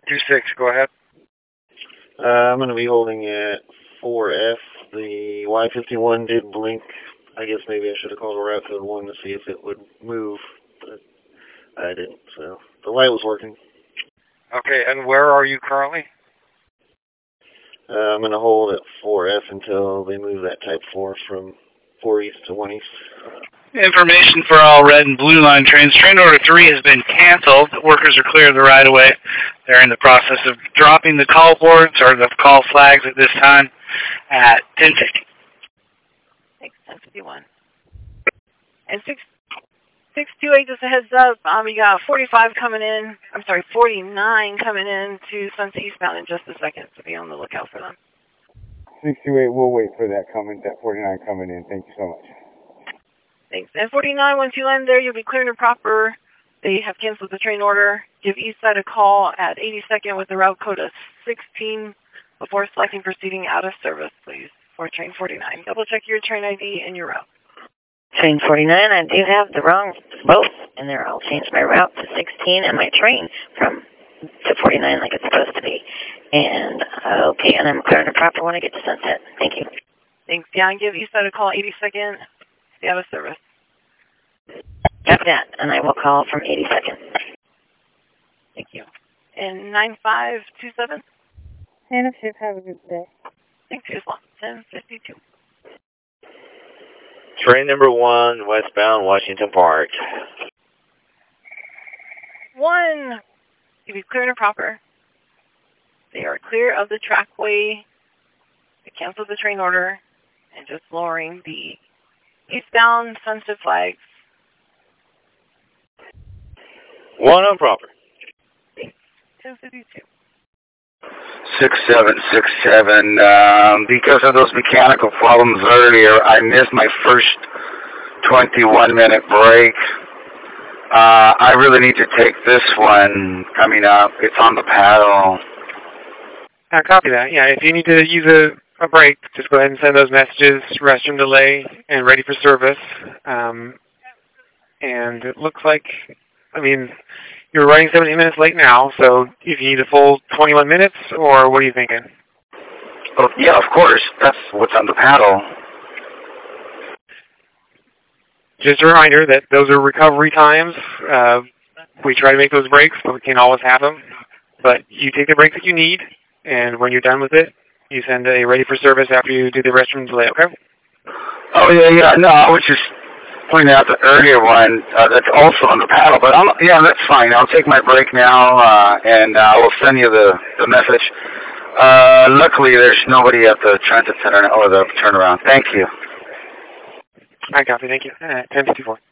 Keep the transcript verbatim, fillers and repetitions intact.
two six, go ahead. Uh, I'm going to be holding at four F. The Y fifty-one did blink. I guess maybe I should have called a route code one to see if it would move, but I didn't, so the light was working. Okay, and where are you currently? Uh, I'm going to hold at four F until they move that Type four from four East to one East. Information for all red and blue line trains. Train order three has been canceled. Workers are clear of the right-of-way. They're in the process of dropping the call boards or the call flags at this time at ten fifty. Thanks, ten fifty-one. And six six two eight, just a heads up. Um, we got forty-five coming in. I'm sorry, forty-nine coming in to Sunset Eastbound in just a second, so be on the lookout for them. six two eight, we'll wait for that coming, that forty-nine coming in. Thank you so much. Thanks. And forty-nine, once you land there, you'll be cleared and proper. They have canceled the train order. Give Eastside a call at eighty-second with the route code of sixteen before selecting proceeding out of service, please, for train forty-nine. Double check your train I D and your route. Train forty-nine, I do have the wrong both in there. I'll change my route to sixteen and my train from to forty-nine like it's supposed to be. And, uh, okay, and I'm clear and proper when I get to Sunset. Thank you. Thanks. Yeah, and give Eastside a call eighty-second. Stay out of service. Got that, and I will call from eighty-second. Thank you. And nine five two seven? Hannah Ship, have a good day. Thanks, Islam. ten fifty-two. Train number one, westbound Washington Park. One. To be clear and proper. They are clear of the trackway. They canceled the train order and just lowering the eastbound Sunset flags. One on proper. ten fifty-two. six seven six seven. Um, because of those mechanical problems earlier, I missed my first twenty-one minute break. Uh, I really need to take this one coming up. It's on the paddle. I copy that. Yeah, if you need to use a, a break, just go ahead and send those messages, restroom delay, and ready for service. Um, and it looks like, I mean, you're running seventeen minutes late now, so if you need a full twenty-one minutes, or what are you thinking? Oh, yeah, of course. That's what's on the paddle. Just a reminder that those are recovery times. Uh, we try to make those breaks, but we can't always have them. But you take the break that you need, and when you're done with it, you send a ready for service after you do the restroom delay, okay? Oh, yeah, yeah. No, I was just pointing out the earlier one uh, that's also on the paddle. But, I'm, yeah, that's fine. I'll take my break now, uh, and I will send you the, the message. Uh, luckily, there's nobody at the transit center or the turnaround. Thank you. I copy. Thank you. Uh, ten fifty-four.